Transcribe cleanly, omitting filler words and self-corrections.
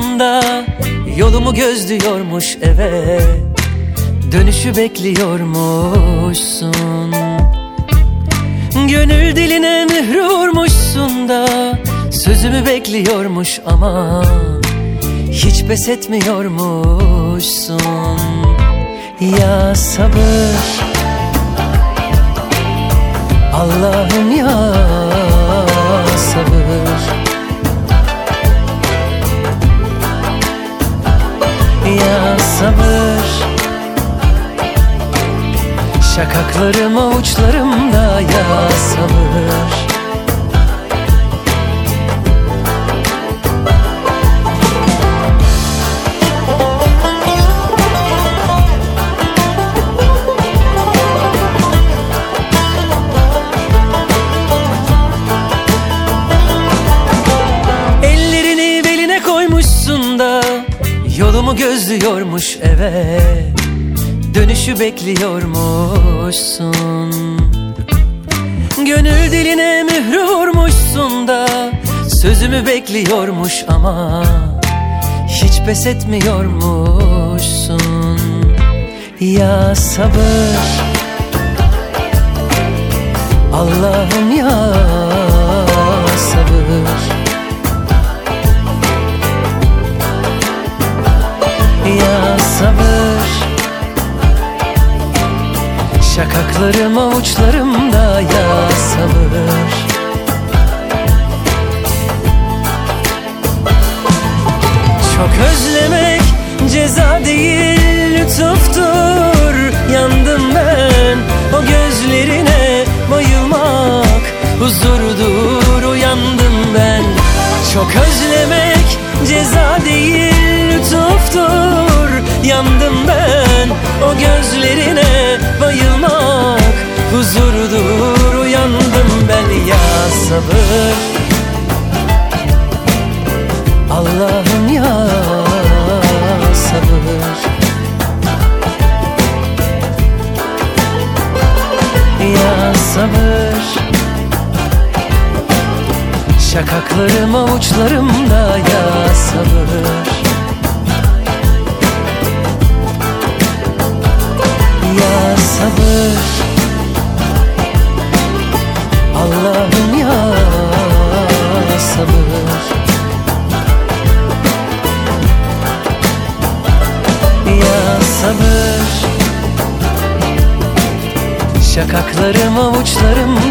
da yolumu gözlüyormuş eve. Dönüşü bekliyormuşsun. Gönül diline mührü vurmuşsun da sözümü bekliyormuş ama hiç pes etmiyormuşsun. Ya sabır, Allah'ım ya sabır. Ya sabır, şakaklarım avuçlarımda ya sabır. Ellerini beline koymuşsun da yolumu gözlüyormuş eve. Dönüşü bekliyormuşsun. Gönül diline mührü vurmuşsun da sözümü bekliyormuş ama hiç pes etmiyormuşsun. Ya sabır, Allah'ım ya sabır. Ya sabır, şakaklarım avuçlarımda ya sabır. Çok özlemek ceza değil lütuftur. Yandım ben o gözlerine, bayılmak huzurdur. Uyandım ben. Çok özlemek ceza değil lütuftur. Yandım ben o gözlerine, bayılmak huzurdur. Uyandım ben ya sabır, Allah'ım ya sabır. Ya sabır, şakaklarım avuçlarımda ya sabır. Ya sabır, Allah'ım ya sabır. Ya sabır, şakaklarım avuçlarımda